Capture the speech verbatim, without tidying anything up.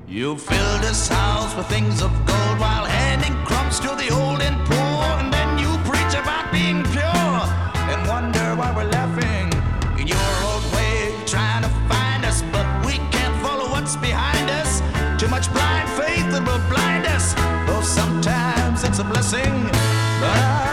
You fill this house with things of gold while handing crumbs to the old and poor. And then you preach about being pure and wonder why we're laughing in your old way, trying to find us, but we can't follow what's behind us. Too much blind faith that will blind us, though sometimes it's a blessing. But I